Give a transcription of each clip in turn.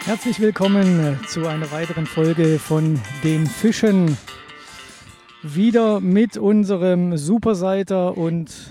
Herzlich willkommen zu einer weiteren Folge von den Fischen. Wieder mit unserem Superseiter und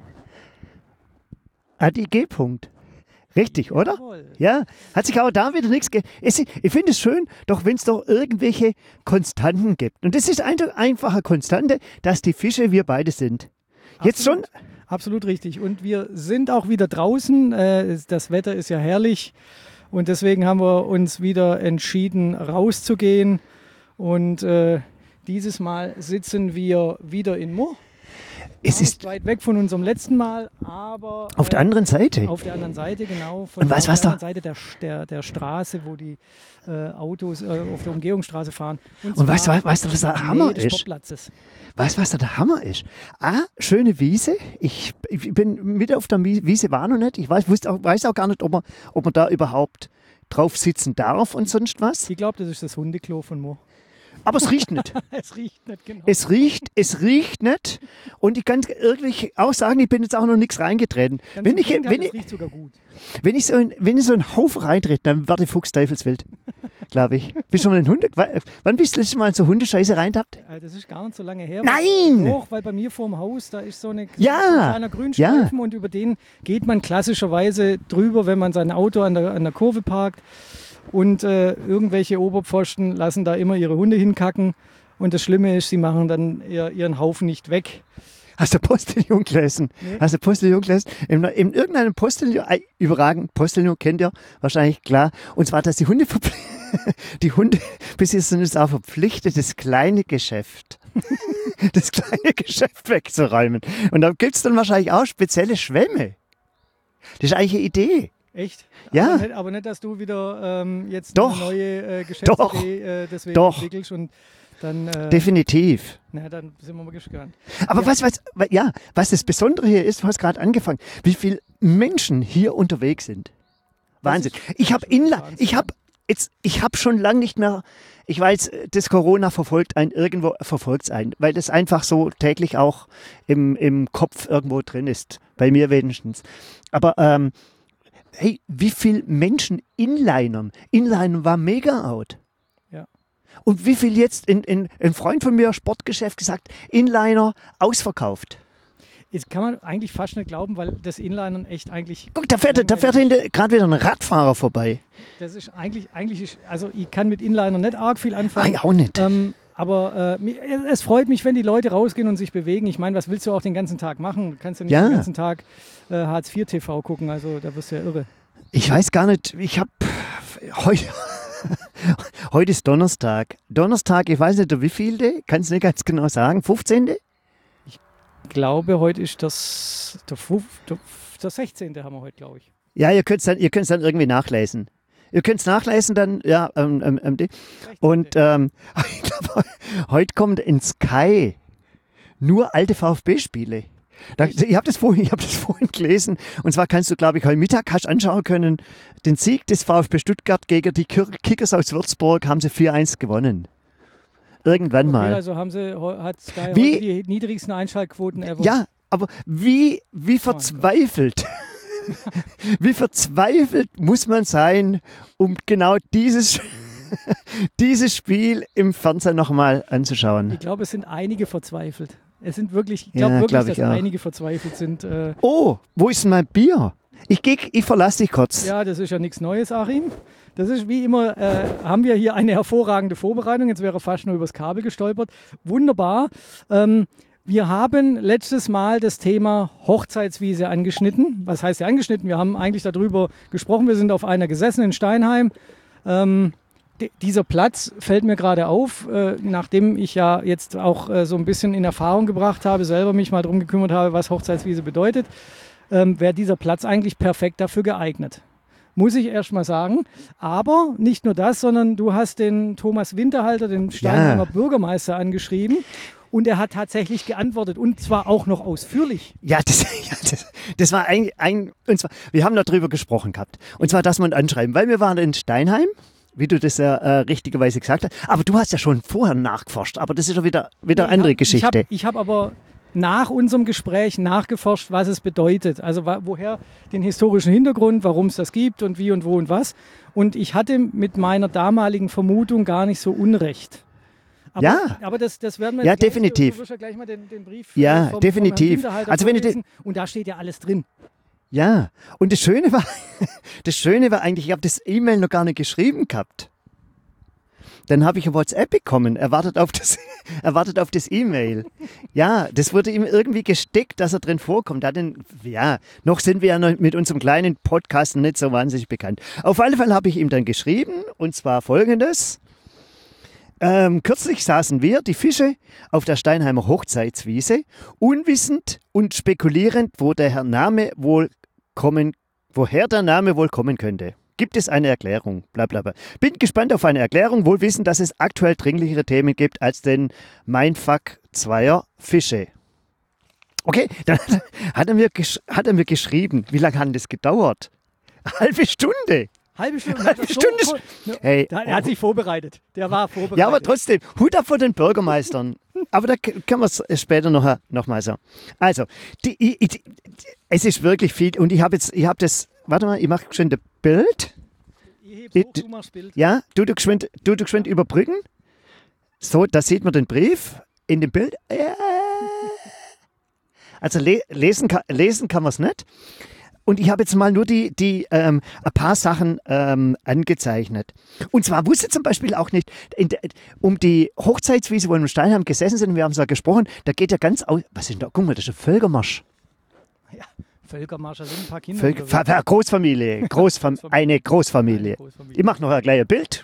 Adi G. Richtig, oder? Jawohl. Ja, hat sich auch da wieder nichts Ich finde es schön, doch wenn es doch irgendwelche Konstanten gibt. Und das ist eine einfache Konstante, dass die Fische wir beide sind. Jetzt schon? Absolut richtig. Und wir sind auch wieder draußen. Das Wetter ist ja herrlich. Und deswegen haben wir uns wieder entschieden, rauszugehen. Und dieses Mal sitzen wir wieder in Murr. Es ist weit weg von unserem letzten Mal, aber auf der anderen Seite. Auf der anderen Seite, genau. Und was der da? anderen Seite der Straße, wo die Autos auf der Umgehungsstraße fahren. Und weißt du, was der Hammer ist? Weißt du, was da der Hammer ist? Schöne Wiese. Ich bin mit auf der Wiese, war noch nicht. Ich weiß auch gar nicht, ob man da überhaupt drauf sitzen darf und sonst was. Ich glaube, das ist das Hundeklo von Mo. Aber es riecht nicht. Es riecht nicht, genau. Es riecht nicht. Und ich kann ehrlich auch sagen, ich bin jetzt auch noch nichts reingetreten. Es riecht sogar gut. Wenn ich so einen Haufen reintrete, dann werde ich fuchsteufelswild, glaube ich. Bist du schon mal ein Hunde? Wann bist du letztes Mal so Hundescheiße reintappt? Das ist gar nicht so lange her. Nein! Doch, weil bei mir vorm Haus, da ist so ein kleiner Grünstreifen und über den geht man klassischerweise drüber, wenn man sein Auto an der Kurve parkt. Und irgendwelche Oberpfosten lassen da immer ihre Hunde hinkacken. Und das Schlimme ist, sie machen dann ihren Haufen nicht weg. Hast du Postillon gelesen? Nee. Hast du Postillon gelesen? In irgendeinem Postillon, überragend, Postillon kennt ihr wahrscheinlich, klar. Und zwar, dass die Hundebesitzer sind jetzt auch verpflichtet, das kleine Geschäft wegzuräumen. Und da gibt es dann wahrscheinlich auch spezielle Schwämme. Das ist eigentlich eine Idee. Echt? Ja. Aber nicht, dass du wieder jetzt eine neue Geschäftsidee deswegen entwickelst und dann... Definitiv. Na, dann sind wir mal gespannt. Aber was das Besondere hier ist, du hast gerade angefangen, wie viele Menschen hier unterwegs sind. Wahnsinn. Ich habe schon lange nicht mehr, ich weiß, das Corona verfolgt einen, weil das einfach so täglich auch im Kopf irgendwo drin ist. Bei mir wenigstens. Aber hey, wie viele Menschen Inlinern war mega out. Ja. Und wie viel jetzt, ein Freund von mir, Sportgeschäft, gesagt, Inliner ausverkauft. Jetzt kann man eigentlich fast nicht glauben, weil das Inlinern echt eigentlich... Guck, da fährt gerade wieder ein Radfahrer vorbei. Das ist eigentlich also ich kann mit Inlinern nicht arg viel anfangen. Ich auch nicht. Aber es freut mich, wenn die Leute rausgehen und sich bewegen. Ich meine, was willst du auch den ganzen Tag machen? Du kannst ja nicht den ganzen Tag Hartz IV TV gucken, also da wirst du ja irre. Ich weiß gar nicht, ich habe heute ist Donnerstag. Ich weiß nicht, wie viel, kannst du nicht ganz genau sagen, 15.? Ich glaube, heute ist der 16. haben wir heute, glaube ich. Ja, ihr könnt es dann irgendwie nachlesen. Ihr könnt es nachlesen dann, ja. Und ich glaube, heute kommt in Sky nur alte VfB-Spiele. Ich habe das vorhin gelesen. Und zwar kannst du, glaube ich, heute Mittag anschauen können, den Sieg des VfB Stuttgart gegen die Kickers aus Würzburg haben sie 4-1 gewonnen. Irgendwann mal. Also hat Sky heute die niedrigsten Einschaltquoten ever. Ja, aber wie verzweifelt... Wie verzweifelt muss man sein, um genau dieses Spiel im Fernsehen nochmal anzuschauen? Ich glaube, es sind einige verzweifelt. Ich glaube wirklich, dass einige verzweifelt sind. Wo ist denn mein Bier? Ich verlasse dich kurz. Ja, das ist ja nichts Neues, Achim. Das ist wie immer, haben wir hier eine hervorragende Vorbereitung. Jetzt wäre fast nur übers Kabel gestolpert. Wunderbar. Wir haben letztes Mal das Thema Hochzeitswiese angeschnitten. Was heißt ja angeschnitten? Wir haben eigentlich darüber gesprochen. Wir sind auf einer gesessen in Steinheim. Dieser Platz fällt mir gerade auf, nachdem ich ja jetzt auch so ein bisschen in Erfahrung gebracht habe, selber mich mal darum gekümmert habe, was Hochzeitswiese bedeutet, wäre dieser Platz eigentlich perfekt dafür geeignet. Muss ich erst mal sagen. Aber nicht nur das, sondern du hast den Thomas Winterhalter, den Steinheimer Bürgermeister, angeschrieben. Und er hat tatsächlich geantwortet und zwar auch noch ausführlich. Ja, das war und zwar, wir haben darüber gesprochen gehabt. Und zwar, dass man anschreiben, weil wir waren in Steinheim, wie du das ja richtigerweise gesagt hast. Aber du hast ja schon vorher nachgeforscht, aber das ist ja wieder eine andere Geschichte. Ich habe aber nach unserem Gespräch nachgeforscht, was es bedeutet. Also woher den historischen Hintergrund, warum es das gibt und wie und wo und was. Und ich hatte mit meiner damaligen Vermutung gar nicht so Unrecht. Aber das werden wir ja, jetzt definitiv. Du wirst ja gleich mal den Brief vom definitiv. Also und da steht ja alles drin. Ja, und das Schöne war eigentlich, ich habe das E-Mail noch gar nicht geschrieben gehabt. Dann habe ich ein WhatsApp bekommen, er wartet auf das E-Mail. Ja, das wurde ihm irgendwie gesteckt, dass er drin vorkommt. Noch sind wir ja noch mit unserem kleinen Podcast nicht so wahnsinnig bekannt. Auf alle Fälle habe ich ihm dann geschrieben, und zwar Folgendes. Kürzlich saßen wir, die Fische, auf der Steinheimer Hochzeitswiese, unwissend und spekulierend, woher der Name wohl kommen könnte. Gibt es eine Erklärung? Blablabla. Bin gespannt auf eine Erklärung, wohl wissend, dass es aktuell dringlichere Themen gibt als den Mindfuck zweier Fische. Okay, dann hat er mir geschrieben. Wie lange hat das gedauert? Halbe Stunde. Halbe Stunde. Hey, er hat sich vorbereitet. Der war vorbereitet. Ja, aber trotzdem, Hut ab vor den Bürgermeistern. Aber da können wir es später noch mal so. Also, es ist wirklich viel. Und ich habe das, warte mal, ich mache schon das Bild. Du machst Bild. Ja, du geschwind überbrücken. So, da sieht man den Brief in dem Bild. Also lesen kann man es nicht. Und ich habe jetzt mal nur ein paar Sachen angezeichnet. Und zwar wusste zum Beispiel auch nicht, um die Hochzeitswiese, wo wir in Steinheim gesessen sind, wir haben es ja gesprochen, da geht ja ganz aus. Was ist denn da? Guck mal, das ist ein Völkermarsch. Ja, Völkermarsch, da sind ein paar Kinder. Großfamilie. Eine Großfamilie. Ich mache noch ein kleines Bild.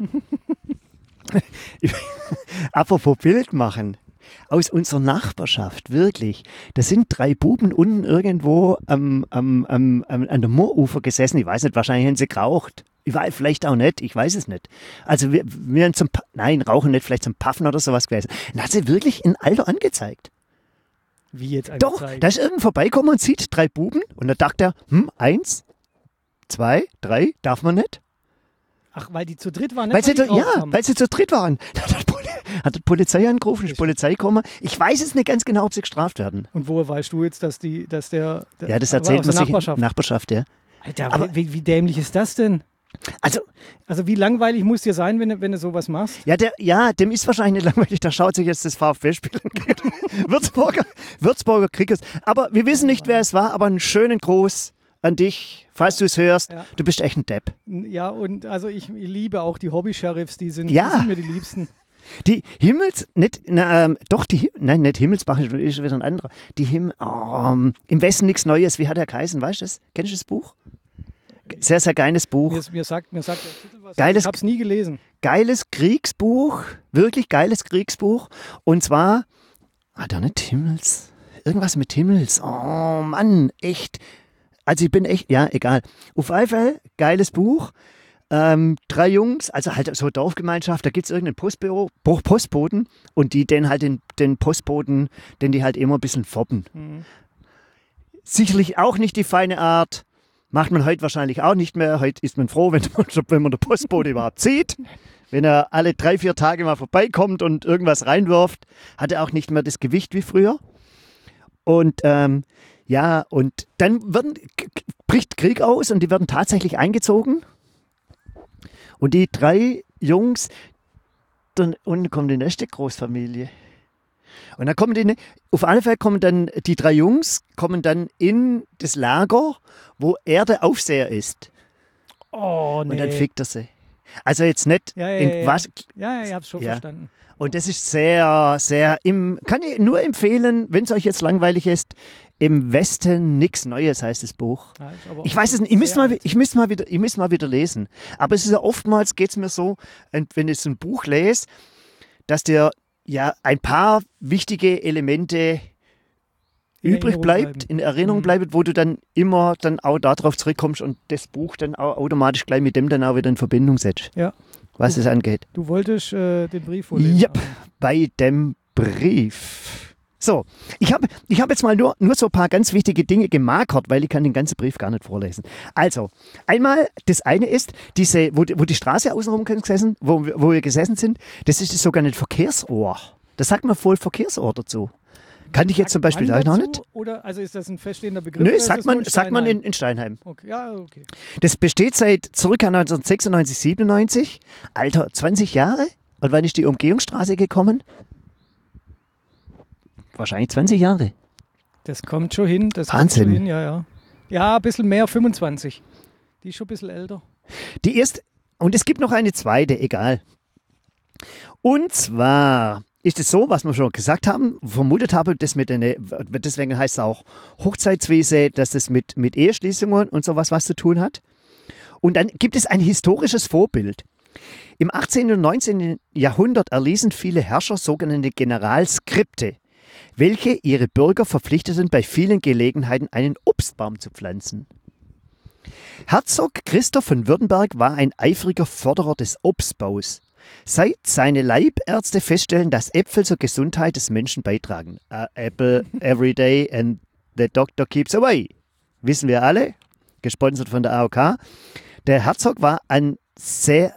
Apropos Bild machen. Aus unserer Nachbarschaft, wirklich. Da sind 3 Buben unten irgendwo an der Moorufer gesessen. Ich weiß nicht, wahrscheinlich haben sie geraucht. Vielleicht auch nicht, ich weiß es nicht. Also wir haben rauchen nicht, vielleicht zum Paffen oder sowas gewesen. Dann hat sie wirklich ein Alter angezeigt. Wie jetzt angezeigt? Doch, da ist irgendein vorbeikommen und sieht 3 Buben und dann dachte er, 1, 2, 3, darf man nicht? Ach, weil die zu dritt waren? Weil sie zu dritt waren. Hat die Polizei angerufen, ist die Polizei gekommen. Ich weiß es nicht ganz genau, ob sie gestraft werden. Und woher weißt du jetzt, dass der ja, das erzählt man sich in Nachbarschaft, ja. Alter, aber wie dämlich ist das denn? Also wie langweilig muss dir sein, wenn du sowas machst? Ja, dem ist wahrscheinlich nicht langweilig. Da schaut sich jetzt das VfB-Spiel an. Würzburger Kriegers. Aber wir wissen nicht, wer es war, aber einen schönen Gruß an dich, falls du es hörst. Ja. Du bist echt ein Depp. Ja, und also ich liebe auch die Hobby-Sheriffs, die sind mir die Liebsten. Die nicht Himmelsbach ist wieder ein anderer. Im Westen nichts Neues, wie hat er geheißen, weißt du das? Kennst du das Buch? Sehr, sehr geiles Buch. Mir sagt der Titel was. Ich habe es nie gelesen. Geiles Kriegsbuch, wirklich geiles Kriegsbuch. Und zwar, hat er nicht Himmels? Irgendwas mit Himmels. Oh Mann, echt. Also ich bin echt, ja, egal. Auf jeden Fall, geiles Buch. 3 Jungs, also halt so Dorfgemeinschaft, da gibt es irgendeinen Postboten und die den halt den Postboten, den die halt immer ein bisschen foppen. Mhm. Sicherlich auch nicht die feine Art, macht man heute wahrscheinlich auch nicht mehr. Heute ist man froh, wenn man den Postbote überhaupt sieht. Wenn er alle 3-4 Tage mal vorbeikommt und irgendwas reinwirft, hat er auch nicht mehr das Gewicht wie früher. Und und dann bricht Krieg aus und die werden tatsächlich eingezogen. Und die 3 Jungs, dann unten kommt die nächste Großfamilie. Und dann auf alle Fälle kommen dann die 3 Jungs in das Lager, wo er der Aufseher ist. Oh, nee. Und dann fickt er sie. Also jetzt nicht was. Ja, ich hab's schon verstanden. Und das ist sehr, sehr, kann ich nur empfehlen, wenn es euch jetzt langweilig ist, im Westen nichts Neues heißt das Buch. Ja, ich weiß es nicht, ich müsste mal wieder lesen. Aber es ist ja oftmals, geht es mir so, wenn ich so ein Buch lese, dass dir ja ein paar wichtige Elemente in Erinnerung bleibt, wo du dann immer dann auch darauf zurückkommst und das Buch dann auch automatisch gleich mit dem dann auch wieder in Verbindung setzt. Ja. Was es angeht. Du wolltest den Brief vorlesen. Ja, bei dem Brief. So, ich hab jetzt mal nur so ein paar ganz wichtige Dinge gemarkert, weil ich kann den ganzen Brief gar nicht vorlesen. Also, einmal, das eine ist, wo die Straße außenrum gesessen, wo wir gesessen sind, das ist das sogenannte Verkehrsohr. Das sagt man voll Verkehrsohr dazu. Kann ich jetzt zum Beispiel man noch dazu, nicht? Oder also ist das ein feststehender Begriff? Nö, oder ist sagt das nur man Steinheim? in Steinheim. Okay. Ja, okay. Das besteht seit circa 1996, 97. Alter, 20 Jahre? Und wann ist die Umgehungsstraße gekommen? Wahrscheinlich 20 Jahre. Das kommt schon hin. Das Wahnsinn. Kommt schon hin, ja. Ja, ein bisschen mehr, 25. Die ist schon ein bisschen älter. Die erste, und es gibt noch eine zweite, egal. Und zwar ist es so, was wir schon gesagt haben, vermutet habe, deswegen heißt es auch Hochzeitswiese, dass das mit Eheschließungen und sowas was zu tun hat. Und dann gibt es ein historisches Vorbild. Im 18. und 19. Jahrhundert erließen viele Herrscher sogenannte Generalskripte, welche ihre Bürger verpflichteten, bei vielen Gelegenheiten einen Obstbaum zu pflanzen. Herzog Christoph von Württemberg war ein eifriger Förderer des Obstbaus. Seit seine Leibärzte feststellen, dass Äpfel zur Gesundheit des Menschen beitragen. A apple every day and the doctor keeps away. Wissen wir alle, gesponsert von der AOK. Der Herzog war sehr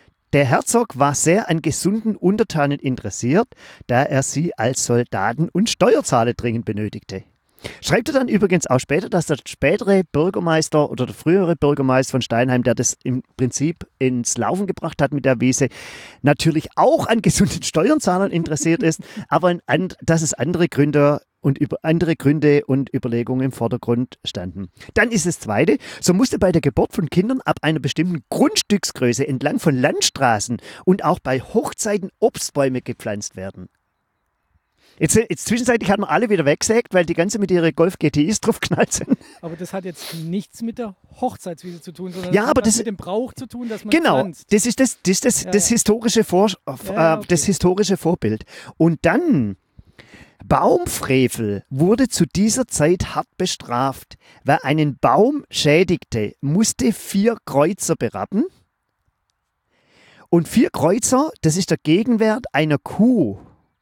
an gesunden Untertanen interessiert, da er sie als Soldaten und Steuerzahler dringend benötigte. Schreibt er dann übrigens auch später, dass der spätere Bürgermeister oder der frühere Bürgermeister von Steinheim, der das im Prinzip ins Laufen gebracht hat mit der Wiese, natürlich auch an gesunden Steuerzahlern interessiert ist, aber dass es andere Gründe und Überlegungen im Vordergrund standen. Dann ist das Zweite, so musste bei der Geburt von Kindern ab einer bestimmten Grundstücksgröße entlang von Landstraßen und auch bei Hochzeiten Obstbäume gepflanzt werden. Jetzt zwischenzeitlich hat man alle wieder weggesägt, weil die ganze mit ihren Golf GTIs draufgeknallt sind. Aber das hat jetzt nichts mit der Hochzeitswiese zu tun, sondern ja, das aber hat was mit dem Brauch zu tun, dass man pflanzt. Das ist das historische das historische Vorbild. Und dann Baumfrevel wurde zu dieser Zeit hart bestraft. Wer einen Baum schädigte, musste 4 Kreuzer berappen. Und 4 Kreuzer, das ist der Gegenwert einer Kuh.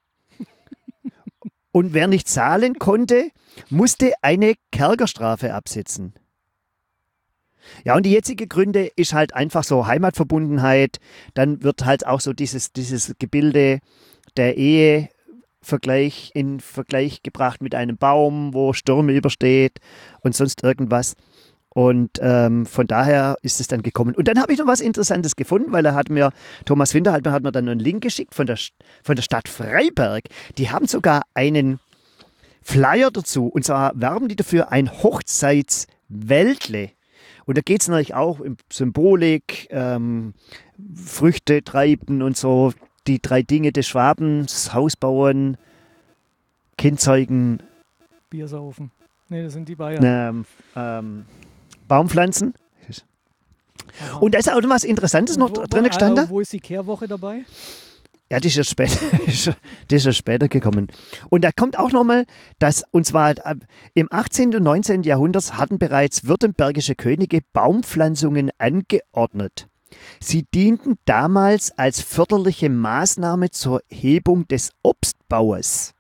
Und wer nicht zahlen konnte, musste eine Kerkerstrafe absitzen. Ja, und die jetzige Gründe ist halt einfach so Heimatverbundenheit. Dann wird halt auch so dieses Gebilde der Ehe in Vergleich gebracht mit einem Baum, wo Stürme übersteht und sonst irgendwas. Und von daher ist es dann gekommen. Und dann habe ich noch was Interessantes gefunden, weil Thomas Winter hat mir dann einen Link geschickt von der Stadt Freiberg. Die haben sogar einen Flyer dazu. Und zwar werben die dafür ein Hochzeitswäldle. Und da geht es natürlich auch um Symbolik, Früchte treiben und so. Die 3 Dinge des Schwabens: Haus bauen, Kind zeugen. Bier saufen. Nee, das sind die Bayern. Baumpflanzen. Aha. Und da ist auch noch was Interessantes noch drin gestanden. Wo ist die Kehrwoche dabei? Ja, die ist ja später gekommen. Und da kommt auch nochmal, und zwar im 18. und 19. Jahrhundert hatten bereits württembergische Könige Baumpflanzungen angeordnet. Sie dienten damals als förderliche Maßnahme zur Hebung des Obstbaues.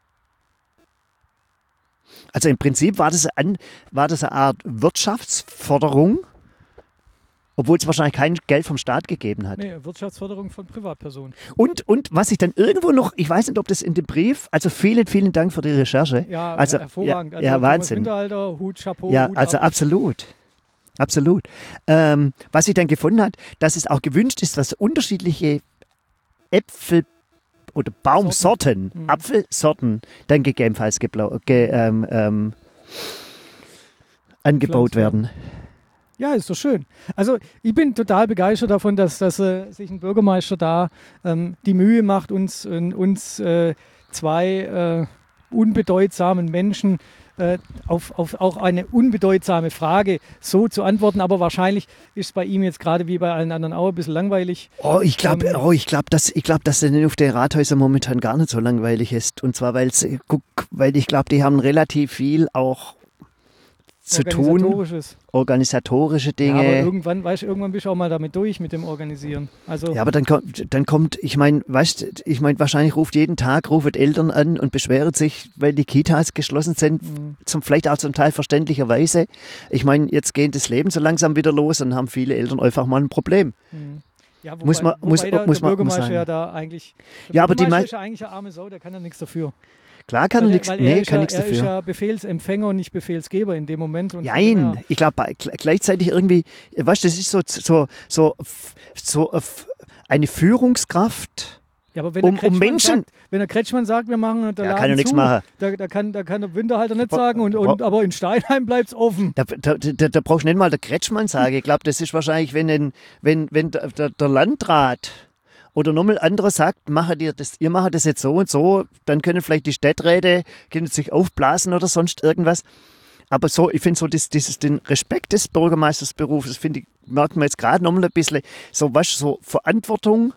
Also im Prinzip war das eine Art Wirtschaftsförderung, obwohl es wahrscheinlich kein Geld vom Staat gegeben hat. Nee, Wirtschaftsförderung von Privatpersonen. Und was ich dann irgendwo noch, ich weiß nicht, ob das in dem Brief, also vielen, vielen Dank für die Recherche. Ja, also, hervorragend. Ja, Wahnsinn. Winterhalter, Hut, Chapeau, ja, Hut also ab. absolut. Absolut. Was ich dann gefunden habe, dass es auch gewünscht ist, dass unterschiedliche Äpfel- oder Baumsorten, Apfelsorten dann gegebenenfalls angebaut werden. Ja, ist doch schön. Also ich bin total begeistert davon, dass sich ein Bürgermeister da die Mühe macht, uns 2 unbedeutsamen Menschen auf auch eine unbedeutsame Frage so zu antworten. Aber wahrscheinlich ist es bei ihm jetzt gerade wie bei allen anderen auch ein bisschen langweilig. Ich glaube, dass es auf den Rathäusern momentan gar nicht so langweilig ist. Und zwar, weil ich glaube, die haben relativ viel auch zu tun. Organisatorische Dinge. Ja, aber irgendwann bist du auch mal damit durch mit dem Organisieren. Also ja, aber dann kommt, ich meine, wahrscheinlich rufen Eltern an und beschweren sich, weil die Kitas geschlossen sind, vielleicht auch zum Teil verständlicherweise. Ich meine, jetzt geht das Leben so langsam wieder los und haben viele Eltern einfach mal ein Problem. Ja, wobei der Bürgermeister ja da eigentlich, der Bürgermeister ist ja eigentlich eine arme Sau, der kann ja nichts dafür. Klar kann er nichts Er ist dafür. ja Befehlsempfänger und nicht Befehlsgeber in dem Moment. Und Nein, ich glaube gleichzeitig irgendwie, weißt du, das ist so eine Führungskraft. Ja, aber wenn Menschen. Wenn der Kretschmann sagt, wir machen der Laden kann er nichts zu, machen. Da kann der Winterhalter nicht sagen, aber in Steinheim bleibt es offen. Da brauchst du nicht mal der Kretschmann sagen. Ich glaube, das ist wahrscheinlich, wenn der Landrat oder nochmal andere sagt, ihr macht das jetzt so und so, dann können vielleicht die Städträte sich aufblasen oder sonst irgendwas. Aber so, ich finde so, den Respekt des Bürgermeistersberufs, das finde ich, merkt man jetzt gerade nochmal ein bisschen, so was, so Verantwortung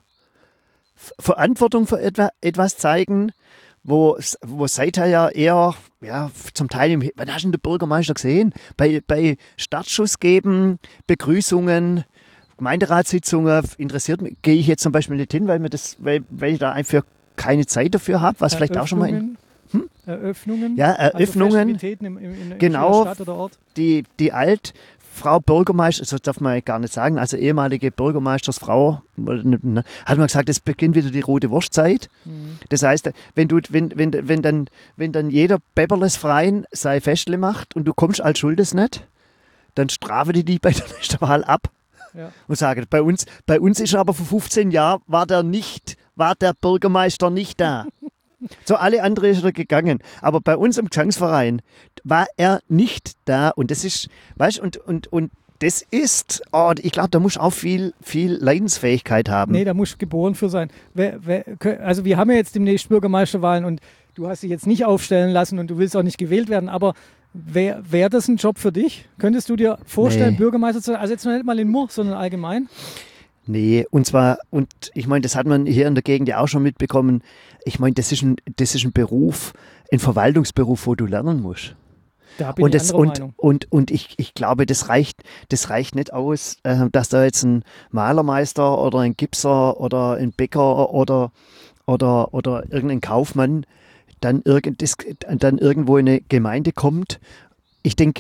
für etwas zeigen, wo seither ja eher, zum Teil, wann hast du den Bürgermeister gesehen? Bei Startschuss geben, Begrüßungen, Gemeinderatssitzungen, interessiert mich, gehe ich jetzt zum Beispiel nicht hin, weil ich da einfach keine Zeit dafür habe, was vielleicht auch schon mal Eröffnungen? Ja, Eröffnungen. Also in genau, Stadt oder Ort? Die Frau Bürgermeister, das darf man gar nicht sagen, also ehemalige Bürgermeistersfrau, hat man gesagt, es beginnt wieder die rote Wurstzeit. Mhm. Das heißt, wenn dann jeder Bäberlesverein sein Festle macht und du kommst als Schuldes nicht, dann strafe die bei der nächsten Wahl ab. Ja. Und sagen, bei uns ist aber vor 15 Jahren war der Bürgermeister nicht da. So, alle anderen ist er gegangen. Aber bei uns im Gesangsverein war er nicht da. Und das ist, weißt du, und das ist, ich glaube, da muss auch viel Leidensfähigkeit haben. Nee, da muss geboren für sein. Also wir haben ja jetzt demnächst Bürgermeisterwahlen und du hast dich jetzt nicht aufstellen lassen und du willst auch nicht gewählt werden, aber wäre das ein Job für dich? Könntest du dir vorstellen, Bürgermeister zu sein? Also jetzt nicht mal in Murr, sondern allgemein? Nee, und ich meine, das hat man hier in der Gegend ja auch schon mitbekommen. Ich meine, das ist ein Beruf, ein Verwaltungsberuf, wo du lernen musst. Da bin ich anderer Meinung. Und ich glaube, das reicht nicht aus, dass da jetzt ein Malermeister oder ein Gipser oder ein Bäcker oder irgendein Kaufmann dann irgendwo in eine Gemeinde kommt. Ich denke,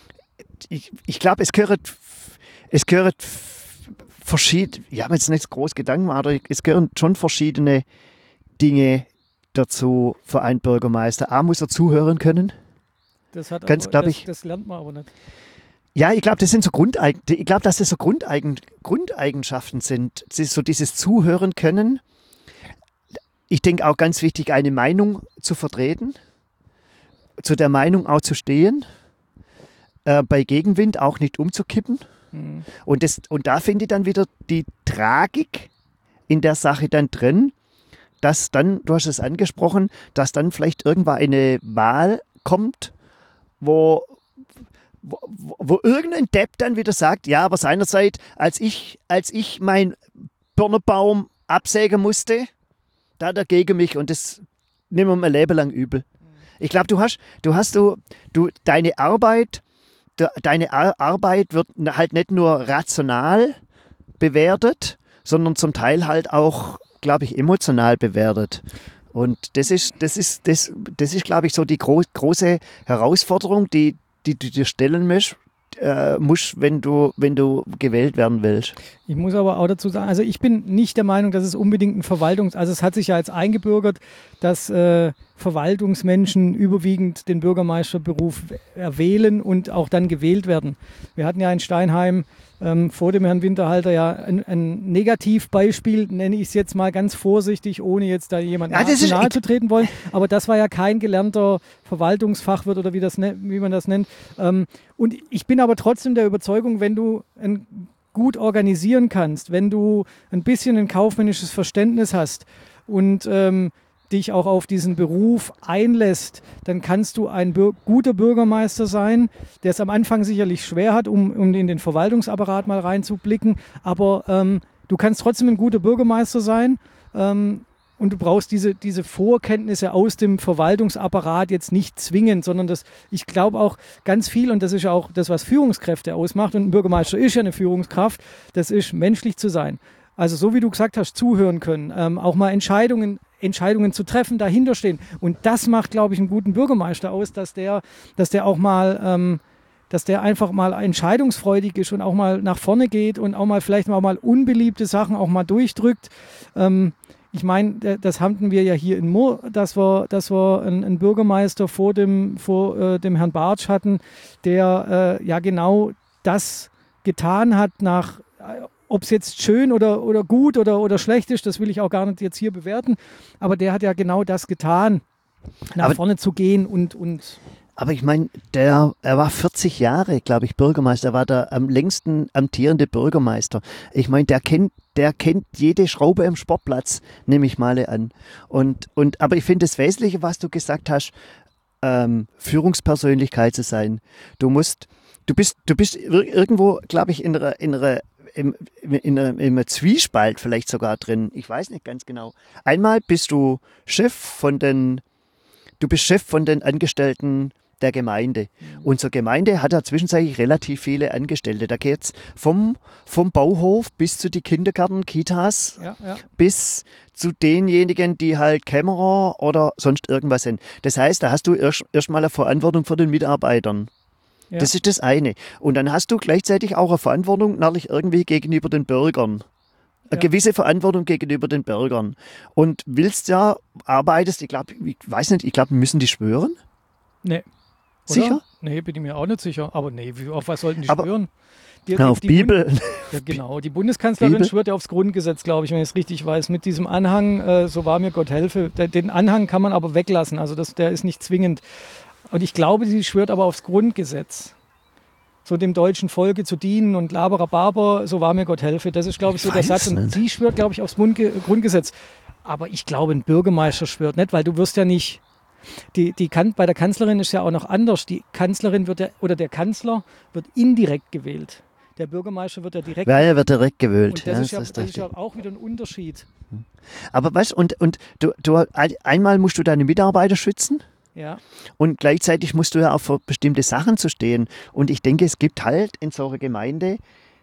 ich glaube, es gehört verschiedene, ich habe jetzt nicht groß Gedanken, aber es gehören schon verschiedene Dinge dazu für einen Bürgermeister. A, muss er zuhören können. Das lernt man aber nicht. Ja, ich glaube, dass das so Grundeigenschaften sind. Das ist so dieses Zuhören können. Ich denke auch ganz wichtig, eine Meinung zu vertreten, zu der Meinung auch zu stehen, bei Gegenwind auch nicht umzukippen. Mhm. Und da finde ich dann wieder die Tragik in der Sache dann drin, dass dann, du hast es angesprochen, dass dann vielleicht irgendwann eine Wahl kommt, wo irgendein Depp dann wieder sagt, ja, aber seinerzeit, als ich meinen Birnenbaum absägen musste, da dagegen mich und das nehmen wir mein Leben lang übel. Ich glaube, deine Arbeit wird halt nicht nur rational bewertet, sondern zum Teil halt auch, glaube ich, emotional bewertet. Und das ist, glaube ich, so die große Herausforderung, die du dir stellen musst, wenn du gewählt werden willst. Ich muss aber auch dazu sagen, also ich bin nicht der Meinung, dass es unbedingt also es hat sich ja jetzt eingebürgert, dass Verwaltungsmenschen überwiegend den Bürgermeisterberuf erwählen und auch dann gewählt werden. Wir hatten ja in Steinheim vor dem Herrn Winterhalter ja ein Negativbeispiel, nenne ich es jetzt mal ganz vorsichtig, ohne jetzt da jemandem nahe zu treten wollen. Aber das war ja kein gelernter Verwaltungsfachwirt oder wie man das nennt. Und ich bin aber trotzdem der Überzeugung, wenn du gut organisieren kannst, wenn du ein bisschen ein kaufmännisches Verständnis hast und dich auch auf diesen Beruf einlässt, dann kannst du ein guter Bürgermeister sein, der es am Anfang sicherlich schwer hat, um in den Verwaltungsapparat mal reinzublicken, aber du kannst trotzdem ein guter Bürgermeister sein und du brauchst diese Vorkenntnisse aus dem Verwaltungsapparat jetzt nicht zwingend, sondern ich glaube auch ganz viel, und das ist auch das, was Führungskräfte ausmacht, und ein Bürgermeister ist ja eine Führungskraft, das ist menschlich zu sein. Also so wie du gesagt hast, zuhören können, auch mal Entscheidungen zu treffen, dahinter stehen. Und das macht, glaube ich, einen guten Bürgermeister aus, dass der auch mal, dass der einfach mal entscheidungsfreudig ist und auch mal nach vorne geht und auch mal vielleicht auch mal unbeliebte Sachen auch mal durchdrückt. ich meine, das hatten wir ja hier in Murr, dass wir einen Bürgermeister vor dem Herrn Bartsch hatten, der ja genau das getan hat nach, ob es jetzt schön oder gut oder schlecht ist, das will ich auch gar nicht jetzt hier bewerten, aber der hat ja genau das getan, nach vorne zu gehen und aber ich meine, er war 40 Jahre, glaube ich, Bürgermeister. Er war der am längsten amtierende Bürgermeister. Ich meine, der kennt jede Schraube im Sportplatz, nehme ich mal an. Aber ich finde das Wesentliche, was du gesagt hast, Führungspersönlichkeit zu sein. Du bist irgendwo, glaube ich, in einem Zwiespalt vielleicht sogar drin. Ich weiß nicht ganz genau. Einmal bist du Chef von den Angestellten der Gemeinde. Unsere Gemeinde hat ja zwischenzeitlich relativ viele Angestellte. Da geht es vom Bauhof bis zu den Kindergärten, Kitas, bis zu denjenigen, die halt Kämmerer oder sonst irgendwas sind. Das heißt, da hast du erst mal eine Verantwortung für den Mitarbeitern. Ja. Das ist das eine. Und dann hast du gleichzeitig auch eine Verantwortung natürlich irgendwie gegenüber den Bürgern. Eine gewisse Verantwortung gegenüber den Bürgern. Und arbeitest, ich glaube, müssen die schwören? Nee. Sicher? Nee, bin ich mir auch nicht sicher. Aber nee, auf was sollten die schwören? Auf Bibel. Ja, genau. Die Bundeskanzlerin schwört ja aufs Grundgesetz, glaube ich, wenn ich es richtig weiß. Mit diesem Anhang, so wahr mir Gott helfe. Den Anhang kann man aber weglassen. Also der ist nicht zwingend. Und ich glaube, sie schwört aber aufs Grundgesetz. So dem deutschen Volke zu dienen und Laberer Barber, so wahr mir Gott helfe. Das ist, glaube ich, so der Satz. Und sie schwört, glaube ich, aufs Grundgesetz. Aber ich glaube, ein Bürgermeister schwört nicht, weil du wirst ja nicht... bei der Kanzlerin ist ja auch noch anders. Die Kanzlerin oder der Kanzler wird indirekt gewählt. Der Bürgermeister wird ja direkt gewählt. Ja, er wird direkt gewählt. Und das ist ja auch wieder ein Unterschied. Aber weißt und du einmal musst du deine Mitarbeiter schützen. Ja. Und gleichzeitig musst du ja auch für bestimmte Sachen zu stehen. Und ich denke, es gibt halt in so einer Gemeinde,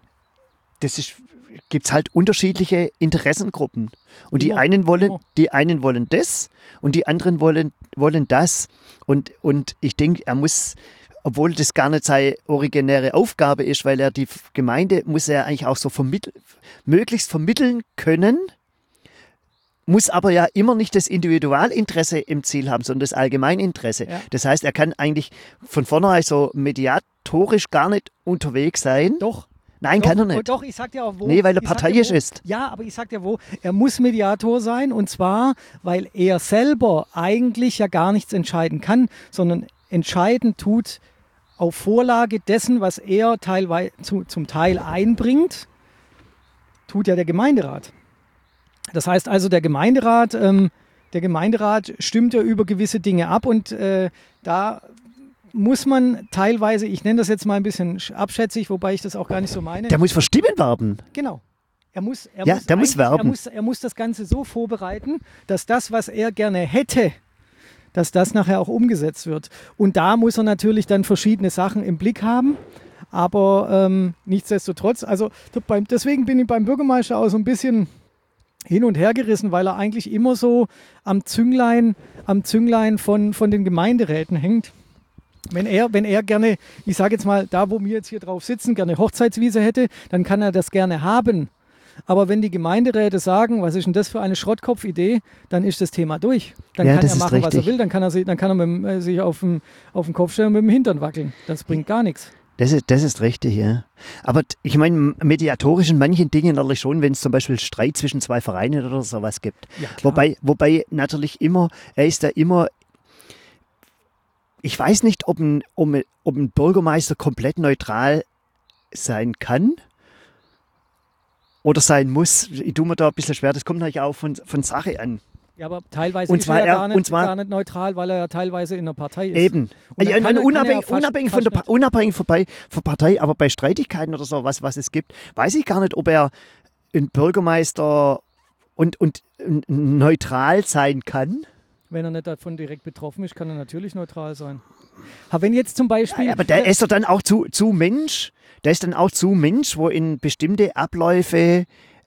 gibt es halt unterschiedliche Interessengruppen. Und die einen wollen das und die anderen wollen das. Und ich denke, er muss, obwohl das gar nicht seine originäre Aufgabe ist, weil er die Gemeinde muss er eigentlich auch so möglichst vermitteln können, muss aber ja immer nicht das Individualinteresse im Ziel haben, sondern das Allgemeininteresse. Ja. Das heißt, er kann eigentlich von vornherein so mediatorisch gar nicht unterwegs sein. Doch. Nein, kann er nicht. Doch, ich sag dir auch wo. Nee, weil er parteiisch ist. Ja, aber ich sag dir wo. Er muss Mediator sein und zwar, weil er selber eigentlich ja gar nichts entscheiden kann, sondern entscheiden tut auf Vorlage dessen, was er zum Teil einbringt, tut ja der Gemeinderat. Das heißt also, der Gemeinderat stimmt ja über gewisse Dinge ab und da muss man teilweise, ich nenne das jetzt mal ein bisschen abschätzig, wobei ich das auch gar nicht so meine. Der muss für Stimmen werben. Genau. Er muss werben. Er muss das Ganze so vorbereiten, dass das, was er gerne hätte, dass das nachher auch umgesetzt wird. Und da muss er natürlich dann verschiedene Sachen im Blick haben. Aber nichtsdestotrotz, also deswegen bin ich beim Bürgermeister auch so ein bisschen hin und her gerissen, weil er eigentlich immer so am Zünglein von den Gemeinderäten hängt. Wenn er gerne, ich sage jetzt mal, da wo wir jetzt hier drauf sitzen, gerne Hochzeitswiese hätte, dann kann er das gerne haben. Aber wenn die Gemeinderäte sagen, was ist denn das für eine Schrottkopfidee, dann ist das Thema durch. Dann kann er machen, was er will, dann kann er sich auf den Kopf stellen und mit dem Hintern wackeln. Das bringt gar nichts. Das ist richtig, ja. Aber ich meine, mediatorisch in manchen Dingen natürlich schon, wenn es zum Beispiel Streit zwischen zwei Vereinen oder sowas gibt. Ja, wobei natürlich immer, er ist da immer, ich weiß nicht, ob ein Bürgermeister komplett neutral sein kann oder sein muss. Ich tue mir da ein bisschen schwer, das kommt natürlich auch von Sache an. Ja, aber teilweise ist er ja gar nicht neutral, weil er ja teilweise in der Partei ist. Eben. Unabhängig von Partei, aber bei Streitigkeiten oder so, was es gibt, weiß ich gar nicht, ob er ein Bürgermeister und neutral sein kann. Wenn er nicht davon direkt betroffen ist, kann er natürlich neutral sein. Aber wenn jetzt zum Beispiel... Ja, aber der ist doch dann auch zu Mensch. Der ist dann auch zu Mensch, wo in bestimmte Abläufe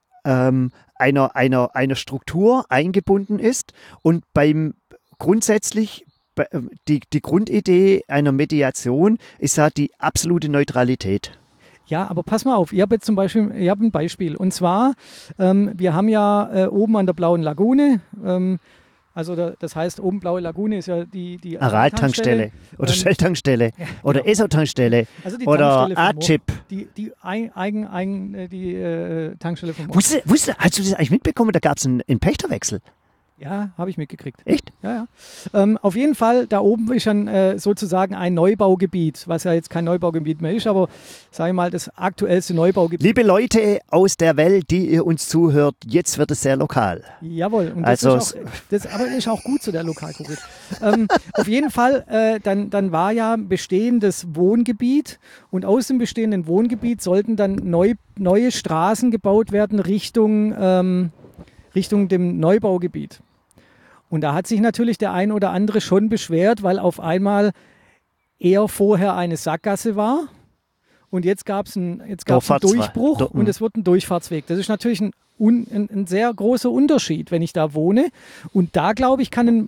einer Struktur eingebunden ist und grundsätzlich die Grundidee einer Mediation ist ja die absolute Neutralität. Ja, aber pass mal auf, ich habe jetzt zum Beispiel, ich habe ein Beispiel. Und zwar, wir haben ja oben an der Blauen Lagune, das heißt, oben Blaue Lagune ist ja die Aral-Tankstelle oder Shell-Tankstelle oder genau. Esso-Tankstelle Also die oder Tankstelle von A-Chip. Die Tankstelle von Moor. Hast du das eigentlich mitbekommen? Da gab es einen Pächterwechsel. Ja, habe ich mitgekriegt. Echt? Ja, ja. Auf jeden Fall, da oben ist dann sozusagen ein Neubaugebiet, was ja jetzt kein Neubaugebiet mehr ist, aber sage ich mal, das aktuellste Neubaugebiet. Liebe Leute aus der Welt, die ihr uns zuhört, jetzt wird es sehr lokal. Jawohl, und das ist auch gut so, der Lokalkurier. Auf jeden Fall, dann war ja bestehendes Wohngebiet und aus dem bestehenden Wohngebiet sollten dann neue Straßen gebaut werden Richtung dem Neubaugebiet. Und da hat sich natürlich der ein oder andere schon beschwert, weil auf einmal eher vorher eine Sackgasse war und jetzt gab es einen Durchbruch und es wird ein Durchfahrtsweg. Das ist natürlich ein sehr großer Unterschied, wenn ich da wohne. Und da, glaube ich, kann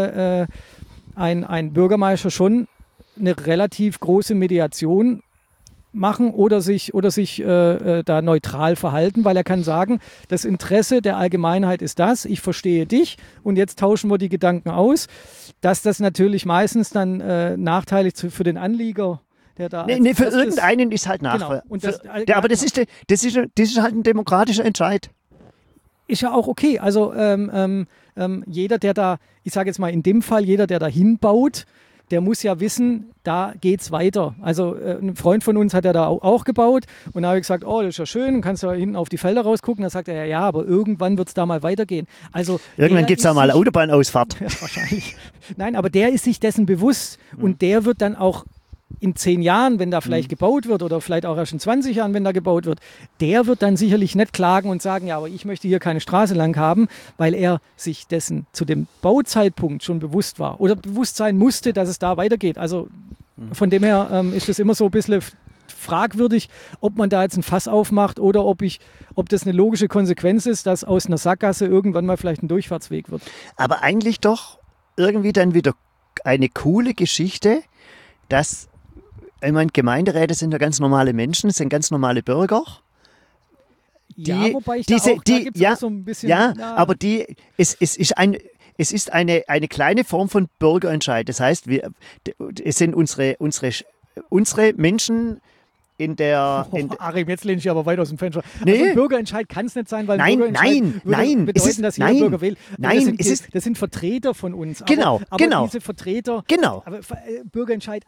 ein Bürgermeister schon eine relativ große Mediation machen oder sich da neutral verhalten, weil er kann sagen, das Interesse der Allgemeinheit ist das, ich verstehe dich und jetzt tauschen wir die Gedanken aus, dass das natürlich meistens dann nachteilig für den Anlieger, der da... Nee, für irgendeinen ist halt nachvollziehbar. Genau. Aber das ist halt ein demokratischer Entscheid. Ist ja auch okay, also jeder, der da, ich sage jetzt mal in dem Fall, jeder, der da hinbaut, der muss ja wissen, da geht's weiter. Also ein Freund von uns hat ja da auch gebaut und da habe ich gesagt, oh, das ist ja schön, kannst du da hinten auf die Felder rausgucken. Da sagt er, ja, aber irgendwann wird es da mal weitergehen. Also irgendwann gibt es da mal Autobahnausfahrt. Ja, wahrscheinlich. Nein, aber der ist sich dessen bewusst und der wird dann auch in 10 Jahren, wenn da vielleicht gebaut wird oder vielleicht auch erst in 20 Jahren, wenn da gebaut wird, der wird dann sicherlich nicht klagen und sagen, ja, aber ich möchte hier keine Straße lang haben, weil er sich dessen zu dem Bauzeitpunkt schon bewusst war oder bewusst sein musste, dass es da weitergeht. Also von dem her ist es immer so ein bisschen fragwürdig, ob man da jetzt ein Fass aufmacht oder ob das eine logische Konsequenz ist, dass aus einer Sackgasse irgendwann mal vielleicht ein Durchfahrtsweg wird. Aber eigentlich doch irgendwie dann wieder eine coole Geschichte, dass ich meine, Gemeinderäte sind ja ganz normale Menschen, sind ganz normale Bürger. Wobei ich da gibt's auch so ein bisschen... Ja, aber es ist eine kleine Form von Bürgerentscheid. Das heißt, es sind unsere Menschen in der... Achim, jetzt lehne ich aber weit aus dem Fenster. Nee. Also ein Bürgerentscheid kann es nicht sein, weil ein Bürgerentscheid würde bedeuten, dass jeder Bürger wählt. Das sind Vertreter von uns. Genau, aber diese Vertreter... Genau. Aber Bürgerentscheid...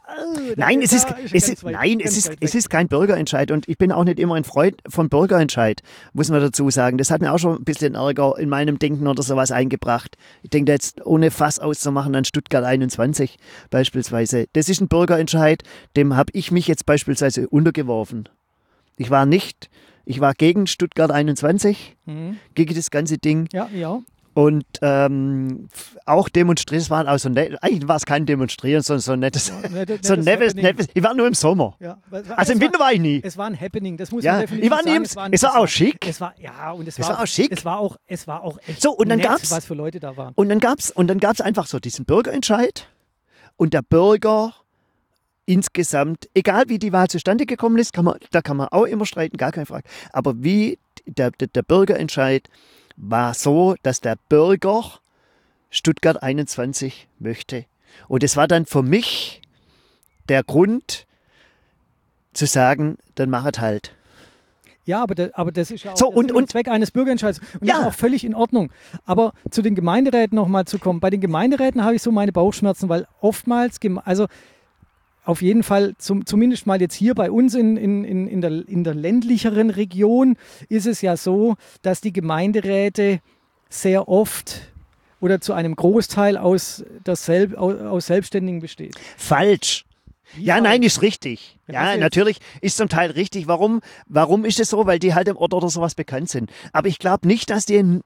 Es ist kein Bürgerentscheid und ich bin auch nicht immer ein Freund von Bürgerentscheid, muss man dazu sagen. Das hat mir auch schon ein bisschen Ärger in meinem Denken oder sowas eingebracht. Ich denke jetzt, ohne Fass auszumachen, an Stuttgart 21 beispielsweise. Das ist ein Bürgerentscheid, dem habe ich mich jetzt beispielsweise untergeworfen. Ich war gegen Stuttgart 21, gegen das ganze Ding. Ja. Und auch demonstrieren, eigentlich war es kein Demonstrieren, sondern so ein nettes, ich war nur im Sommer. Ja. Also im Winter war ich nie. Es war ein Happening, das muss man definitiv sagen. Es war auch schick. Es war auch schick. Es war auch echt so, und dann nett, gab's, was für Leute da waren. Und dann gab's einfach so diesen Bürgerentscheid und der Bürger insgesamt, egal wie die Wahl zustande gekommen ist, da kann man auch immer streiten, gar keine Frage. Aber wie der Bürgerentscheid war so, dass der Bürger Stuttgart 21 möchte. Und es war dann für mich der Grund zu sagen, dann machet halt. Ja, aber das ist ja auch so, der Zweck eines Bürgerentscheids. Und das ist auch völlig in Ordnung. Aber zu den Gemeinderäten nochmal zu kommen. Bei den Gemeinderäten habe ich so meine Bauchschmerzen, weil oftmals, also auf jeden Fall, zumindest mal jetzt hier bei uns in der ländlicheren Region, ist es ja so, dass die Gemeinderäte sehr oft oder zu einem Großteil aus Selbstständigen besteht. Falsch. Ja, nein, ist richtig. Ja, natürlich ist zum Teil richtig. Warum ist es so? Weil die halt im Ort oder sowas bekannt sind. Aber ich glaube nicht, dass die einen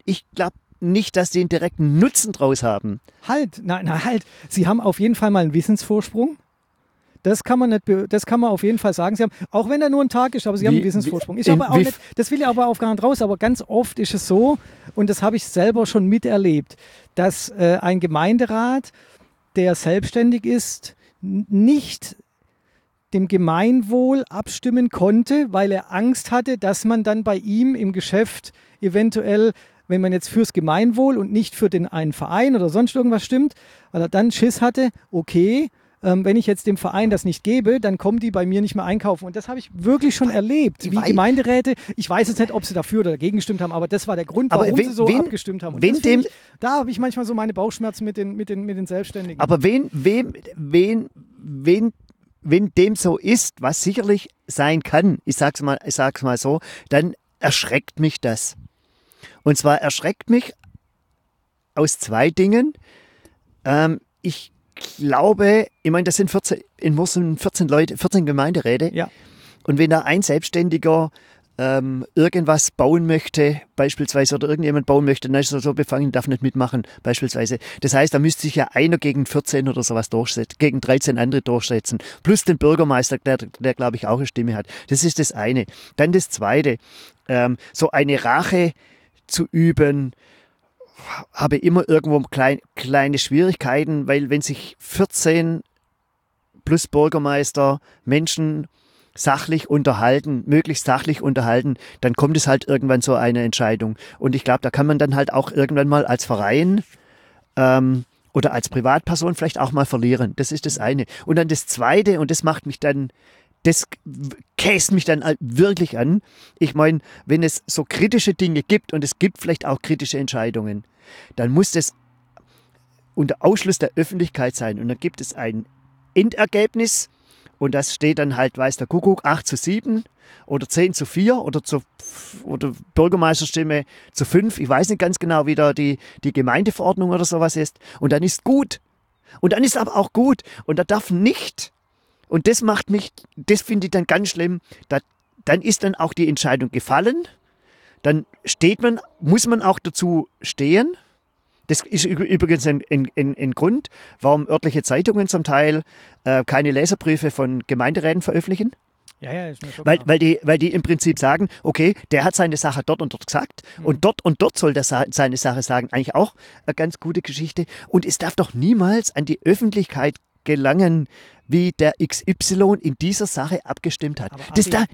direkten Nutzen draus haben. Halt. Sie haben auf jeden Fall mal einen Wissensvorsprung. Das kann man auf jeden Fall sagen. Sie haben, auch wenn er nur ein Tag ist, aber sie haben einen Wissensvorsprung. Das will ich aber auf gar nicht raus, aber ganz oft ist es so, und das habe ich selber schon miterlebt, dass ein Gemeinderat, der selbstständig ist, nicht dem Gemeinwohl abstimmen konnte, weil er Angst hatte, dass man dann bei ihm im Geschäft eventuell, wenn man jetzt fürs Gemeinwohl und nicht für den einen Verein oder sonst irgendwas stimmt, weil er dann Schiss hatte, okay, wenn ich jetzt dem Verein das nicht gebe, dann kommen die bei mir nicht mehr einkaufen. Und das habe ich wirklich schon erlebt, wie Gemeinderäte, ich weiß jetzt nicht, ob sie dafür oder dagegen gestimmt haben, aber das war der Grund, warum sie so abgestimmt haben. Und da habe ich manchmal so meine Bauchschmerzen mit den Selbstständigen. Aber wenn dem so ist, was sicherlich sein kann, ich sag's mal so, dann erschreckt mich das. Und zwar erschreckt mich aus 2 Dingen. Ich glaube, ich meine, das sind 14 Leute, 14 Gemeinderäte. Ja. Und wenn da ein Selbstständiger irgendwas bauen möchte, beispielsweise, oder irgendjemand bauen möchte, dann ist er so befangen, darf nicht mitmachen, beispielsweise. Das heißt, da müsste sich ja einer gegen 14 oder sowas durchsetzen, gegen 13 andere durchsetzen. Plus den Bürgermeister, der glaube ich auch eine Stimme hat. Das ist das eine. Dann das zweite, so eine Rache zu üben, habe immer irgendwo kleine Schwierigkeiten, weil wenn sich 14 plus Bürgermeister Menschen möglichst sachlich unterhalten, dann kommt es halt irgendwann zu einer Entscheidung. Und ich glaube, da kann man dann halt auch irgendwann mal als Verein oder als Privatperson vielleicht auch mal verlieren. Das ist das eine. Und dann das zweite, und das käst mich dann wirklich an. Ich meine, wenn es so kritische Dinge gibt und es gibt vielleicht auch kritische Entscheidungen, dann muss das unter Ausschluss der Öffentlichkeit sein. Und dann gibt es ein Endergebnis und das steht dann halt, weiß der Kuckuck, 8:7 oder 10:4 oder Bürgermeisterstimme zu 5. Ich weiß nicht ganz genau, wie da die Gemeindeverordnung oder sowas ist. Und dann ist gut. Und dann ist aber auch gut. Und da darf nicht. Und das finde ich dann ganz schlimm. Dann ist dann auch die Entscheidung gefallen. Dann muss man auch dazu stehen. Das ist übrigens ein Grund, warum örtliche Zeitungen zum Teil keine Leserbriefe von Gemeinderäten veröffentlichen. Ja, ist mir schon klar. Weil die im Prinzip sagen, okay, der hat seine Sache dort und dort gesagt und dort soll der seine Sache sagen. Eigentlich auch eine ganz gute Geschichte. Und es darf doch niemals an die Öffentlichkeit gelangen, wie der XY in dieser Sache abgestimmt hat. Das darf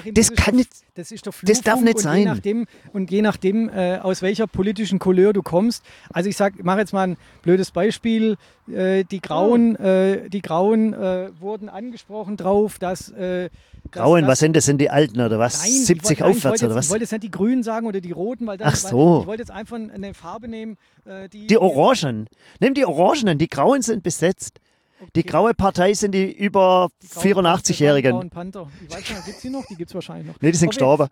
nicht sein. Je nachdem, aus welcher politischen Couleur du kommst. Also ich mache jetzt mal ein blödes Beispiel. Die Grauen wurden angesprochen drauf, dass... Grauen, was sind das? Sind die Alten oder was? Nein, 70 aufwärts oder was? Ich wollte jetzt nicht die Grünen sagen oder die Roten, weil Ach so. Ich wollte jetzt einfach eine Farbe nehmen, die Orangen. Nimm die Orangenen, die Grauen sind besetzt. Okay. Die graue Partei sind die über 84-Jährigen. Die Panther. Ich weiß nicht, gibt es die noch? Die gibt es wahrscheinlich noch. Nee, die sind gestorben.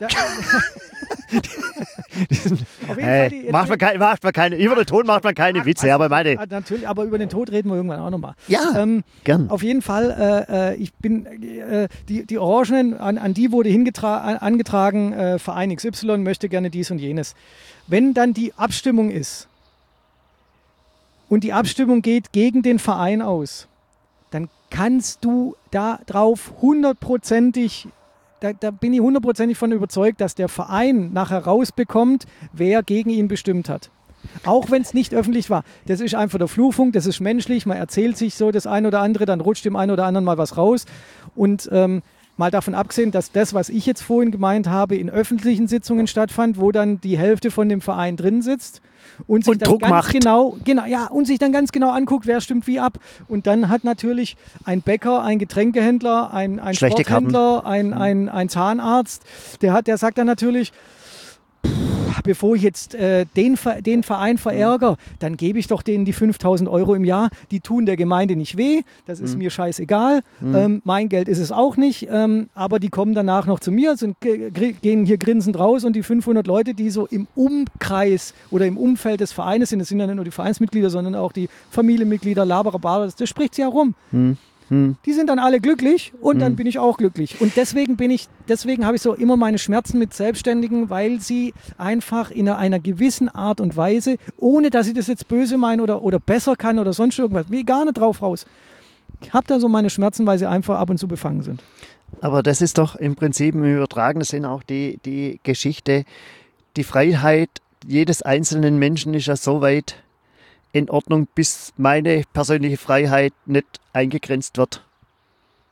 Über den Tod macht man keine Witze, aber meine... Natürlich, aber über den Tod reden wir irgendwann auch nochmal. Ja, gern. Auf jeden Fall, die Orangenen, an die wurde angetragen, Verein XY möchte gerne dies und jenes. Wenn dann die Abstimmung ist und die Abstimmung geht gegen den Verein aus, dann kannst du darauf hundertprozentig, da bin ich hundertprozentig von überzeugt, dass der Verein nachher rausbekommt, wer gegen ihn bestimmt hat. Auch wenn es nicht öffentlich war. Das ist einfach der Flurfunk, das ist menschlich, man erzählt sich so das ein oder andere, dann rutscht dem einen oder anderen mal was raus. Und mal davon abgesehen, dass das, was ich jetzt vorhin gemeint habe, in öffentlichen Sitzungen stattfand, wo dann die Hälfte von dem Verein drin sitzt und sich dann Druck ganz macht. Und sich dann ganz genau anguckt, wer stimmt wie ab. Und dann hat natürlich ein Bäcker, ein Getränkehändler, ein Sporthändler, ein Zahnarzt, der sagt dann natürlich, bevor ich jetzt den Verein verärgere, dann gebe ich doch denen die 5.000 € im Jahr. Die tun der Gemeinde nicht weh, das ist mir scheißegal. Mein Geld ist es auch nicht, aber die kommen danach noch zu mir, gehen hier grinsend raus und die 500 Leute, die so im Umkreis oder im Umfeld des Vereines sind, das sind ja nicht nur die Vereinsmitglieder, sondern auch die Familienmitglieder, Laberabar, das spricht ja rum. Die sind dann alle glücklich und dann bin ich auch glücklich. Und deswegen habe ich so immer meine Schmerzen mit Selbstständigen, weil sie einfach in einer gewissen Art und Weise, ohne dass ich das jetzt böse meine oder besser kann oder sonst irgendwas, will gar nicht drauf raus. Ich habe da so meine Schmerzen, weil sie einfach ab und zu befangen sind. Aber das ist doch im Prinzip im übertragenen Sinn auch die Geschichte. Die Freiheit jedes einzelnen Menschen ist ja so weit in Ordnung, bis meine persönliche Freiheit nicht eingegrenzt wird.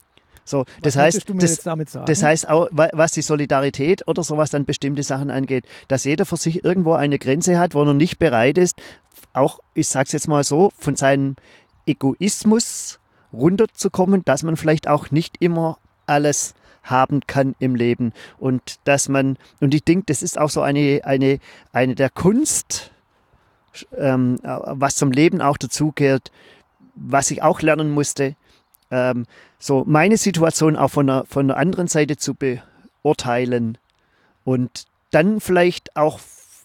So, Was möchtest du mir jetzt damit sagen? das heißt auch, was die Solidarität oder sowas dann bestimmte Sachen angeht, dass jeder für sich irgendwo eine Grenze hat, wo er nicht bereit ist, auch, ich sage es jetzt mal so, von seinem Egoismus runterzukommen, dass man vielleicht auch nicht immer alles haben kann im Leben und ich denke, das ist auch so eine der Kunst, was zum Leben auch dazugehört, was ich auch lernen musste, so meine Situation auch von der anderen Seite zu beurteilen und dann vielleicht auch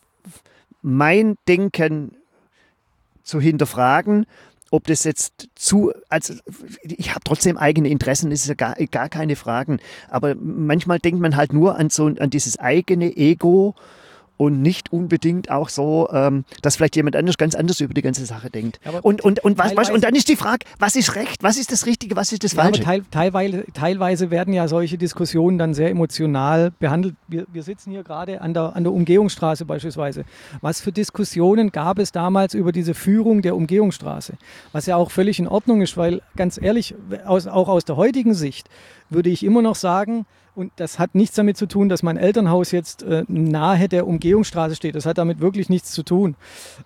mein Denken zu hinterfragen, ob das jetzt also ich habe trotzdem eigene Interessen, das ist ja gar keine Fragen, aber manchmal denkt man halt nur an dieses eigene Ego und nicht unbedingt auch so, dass vielleicht jemand anders ganz anders über die ganze Sache denkt. Und dann ist die Frage, was ist Recht, was ist das Richtige, was ist das Falsche? Aber teilweise werden ja solche Diskussionen dann sehr emotional behandelt. Wir sitzen hier gerade an der Umgehungsstraße beispielsweise. Was für Diskussionen gab es damals über diese Führung der Umgehungsstraße? Was ja auch völlig in Ordnung ist, weil ganz ehrlich, auch aus der heutigen Sicht würde ich immer noch sagen, und das hat nichts damit zu tun, dass mein Elternhaus jetzt nahe der Umgehungsstraße steht. Das hat damit wirklich nichts zu tun.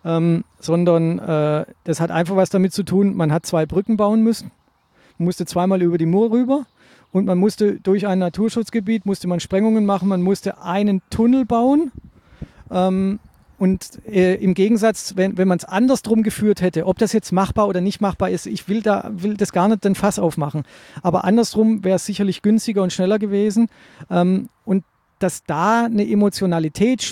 Sondern das hat einfach was damit zu tun, man hat 2 Brücken bauen müssen. Man musste zweimal über die Mur rüber und man musste durch ein Naturschutzgebiet, musste man Sprengungen machen, man musste einen Tunnel bauen. Und im Gegensatz, wenn man es andersrum geführt hätte, ob das jetzt machbar oder nicht machbar ist, ich will das gar nicht den Fass aufmachen. Aber andersrum wäre es sicherlich günstiger und schneller gewesen. Und dass da eine Emotionalität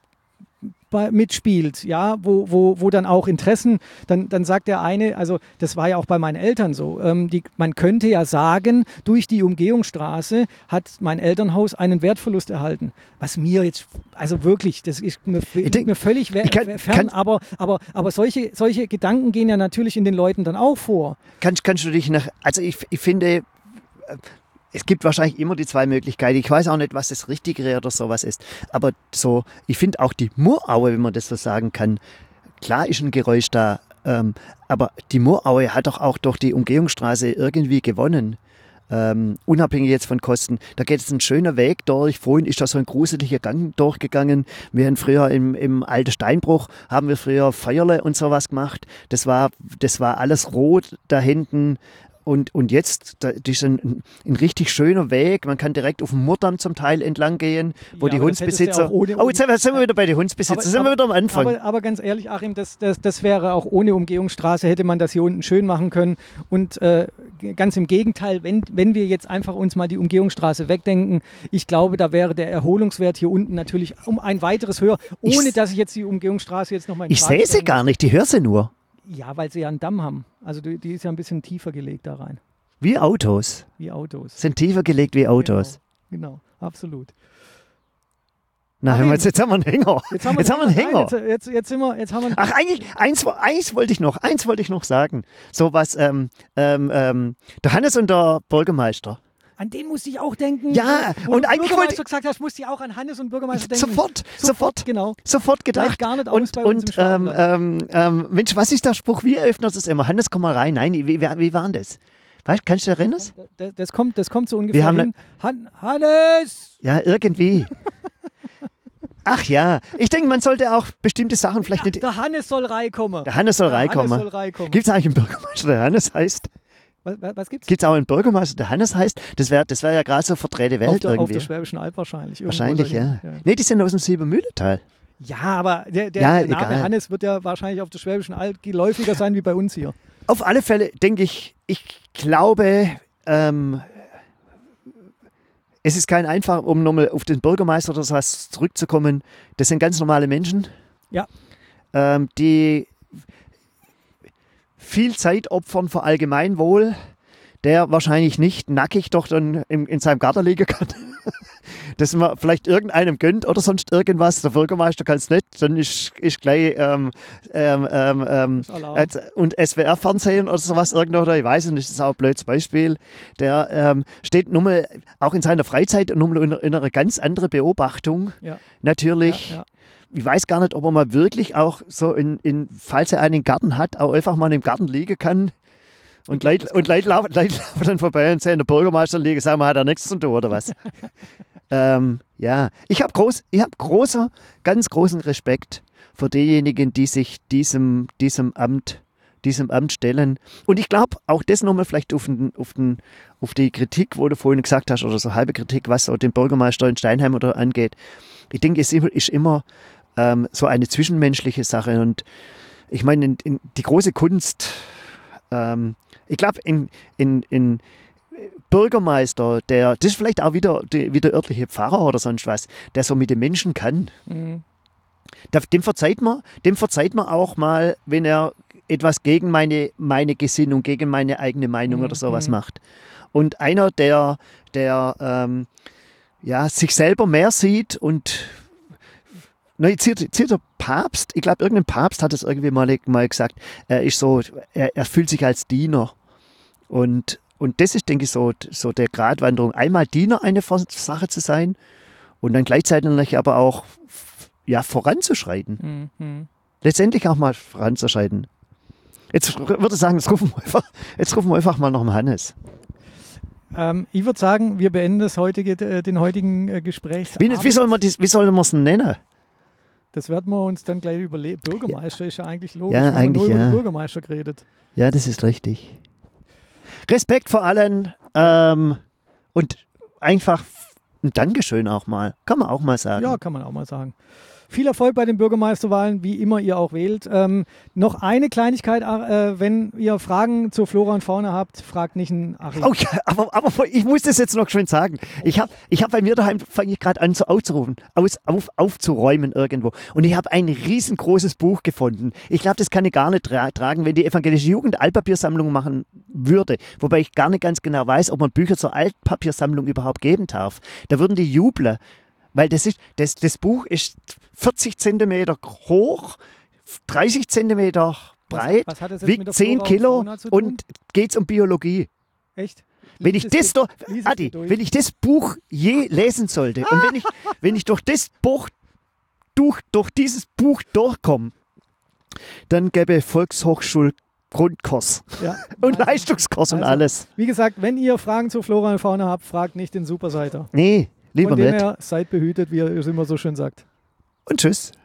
mitspielt, ja, wo dann auch Interessen, dann sagt der eine, also das war ja auch bei meinen Eltern so, man könnte ja sagen, durch die Umgehungsstraße hat mein Elternhaus einen Wertverlust erhalten. Was mir jetzt, also wirklich, das ist mir völlig fern, aber solche Gedanken gehen ja natürlich in den Leuten dann auch vor. Kannst du dich also ich finde, es gibt wahrscheinlich immer die 2 Möglichkeiten. Ich weiß auch nicht, was das Richtigere oder sowas ist. Aber so, ich finde auch die Muraue, wenn man das so sagen kann, klar ist ein Geräusch da. Aber die Muraue hat doch auch durch die Umgehungsstraße irgendwie gewonnen. Unabhängig jetzt von Kosten. Da geht jetzt ein schöner Weg durch. Vorhin ist da so ein gruseliger Gang durchgegangen. Wir haben früher im alten Steinbruch, haben wir früher Feuerle und sowas gemacht. Das war alles rot da hinten. Und jetzt, das ist ein richtig schöner Weg. Man kann direkt auf dem Murdamm zum Teil entlang gehen, wo die Hundsbesitzer... jetzt sind wir wieder bei den Hundsbesitzern, sind wir wieder am Anfang. Aber ganz ehrlich, Achim, das wäre auch ohne Umgehungsstraße, hätte man das hier unten schön machen können. Und ganz im Gegenteil, wenn wir jetzt einfach uns mal die Umgehungsstraße wegdenken, ich glaube, da wäre der Erholungswert hier unten natürlich um ein weiteres höher, ohne dass ich jetzt die Umgehungsstraße jetzt nochmal... Ich sehe sie gar nicht, ich höre sie nur. Ja, weil sie ja einen Damm haben. Also die ist ja ein bisschen tiefer gelegt da rein. Wie Autos. Sind tiefer gelegt wie Autos. Genau, absolut. Na, jetzt haben wir einen Hänger. Jetzt haben wir einen Hänger. Jetzt haben wir Ach, eigentlich, eins wollte ich noch sagen. So was, der Hannes und der Bürgermeister. An den musste ich auch denken. Ja, und eigentlich wollte ich gesagt hast, musste ich auch an Hannes und Bürgermeister denken. Sofort, genau. Sofort gedacht. Gar nicht aus bei uns im Mensch, was ist der Spruch? Wie eröffnet es immer? Hannes, komm mal rein. Nein, wie war denn das? Weißt, kannst du dich erinnern? Das kommt so ungefähr hin. Hannes! Ja, irgendwie. Ach ja, ich denke, man sollte auch bestimmte Sachen vielleicht nicht... Der Hannes soll reinkommen. Der Hannes soll reinkommen. Gibt es eigentlich einen Bürgermeister, der Hannes heißt? Was gibt's? Gibt es auch einen Bürgermeister, der Hannes heißt? Das wär ja gerade so verdrehte Welt irgendwie. Auf der Schwäbischen Alb wahrscheinlich. Wahrscheinlich, ja. Nee, die sind aus dem Siebenmühlental. Ja, aber der Name Hannes wird ja wahrscheinlich auf der Schwäbischen Alb geläufiger sein wie bei uns hier. Auf alle Fälle denke ich glaube, es ist kein einfach, um nochmal auf den Bürgermeister oder sowas zurückzukommen. Das sind ganz normale Menschen, ja. Die viel Zeit opfern für Allgemeinwohl, der wahrscheinlich nicht nackig doch dann in seinem Garten liegen kann. Dass man vielleicht irgendeinem gönnt oder sonst irgendwas. Der Bürgermeister kann es nicht, dann ist gleich und SWR-Fernsehen oder sowas irgendwo, ich weiß nicht, das ist auch ein blödes Beispiel. Der steht nun mal auch in seiner Freizeit nun mal in einer ganz anderen Beobachtung. Ja. Natürlich. Ja. Ich weiß gar nicht, ob er mal wirklich auch so falls er einen Garten hat, auch einfach mal im Garten liegen kann Und Leute laufen dann vorbei und sehen, der Bürgermeister liegen, sagen wir, hat er nichts zu tun oder was? Ja, ich habe ganz großen Respekt für diejenigen, die sich diesem Amt stellen. Und ich glaube, auch das nochmal vielleicht auf die Kritik, wo du vorhin gesagt hast, oder so halbe Kritik, was so den Bürgermeister in Steinheim oder angeht. Ich denke, es ist immer so eine zwischenmenschliche Sache. Und ich meine, in die große Kunst, ich glaube, in Bürgermeister, das ist vielleicht auch wieder der örtliche Pfarrer oder sonst was, der so mit den Menschen kann. Mhm. Dem verzeiht man auch mal, wenn er etwas gegen meine Gesinnung, gegen meine eigene Meinung oder sowas macht. Und einer, der sich selber mehr sieht und jetzt der Papst, ich glaube, irgendein Papst hat es irgendwie mal gesagt, er fühlt sich als Diener. Und das ist, denke ich, so der Gratwanderung. Einmal Diener einer Sache zu sein und dann gleichzeitig aber auch voranzuschreiten. Mhm. Letztendlich auch mal voranzuschreiten. Jetzt würde ich sagen, jetzt rufen wir einfach mal noch einen Hannes. Ich würde sagen, wir beenden den heutigen Gesprächsabend. Wie sollen wir es nennen? Das werden wir uns dann gleich überlegen. Bürgermeister ist ja eigentlich logisch. Ja, wir haben nur über den Bürgermeister geredet. Ja, das ist richtig. Respekt vor allen und einfach ein Dankeschön auch mal. Kann man auch mal sagen. Ja, kann man auch mal sagen. Viel Erfolg bei den Bürgermeisterwahlen, wie immer ihr auch wählt. Noch eine Kleinigkeit, wenn ihr Fragen zur Flora und Fauna habt, fragt nicht einen Achim. Oh ja, aber ich muss das jetzt noch schön sagen. Ich hab bei mir daheim, fange ich gerade an so aufzuräumen irgendwo. Und ich habe ein riesengroßes Buch gefunden. Ich glaube, das kann ich gar nicht tragen, wenn die evangelische Jugend Altpapiersammlung machen würde. Wobei ich gar nicht ganz genau weiß, ob man Bücher zur Altpapiersammlung überhaupt geben darf. Da würden die jubeln. Weil das Buch ist 40 Zentimeter hoch, 30 Zentimeter breit, wiegt 10 Kilo und geht um Biologie. Echt? Wenn ich das Buch je lesen sollte und wenn ich durch dieses Buch durchkomme, dann gäbe Volkshochschul-Grundkurs und Leistungskurs und alles. Wie gesagt, wenn ihr Fragen zur Flora und Fauna habt, fragt nicht den Superseiter. Nee. Lieber Von dem her, seid behütet, wie er es immer so schön sagt. Und tschüss.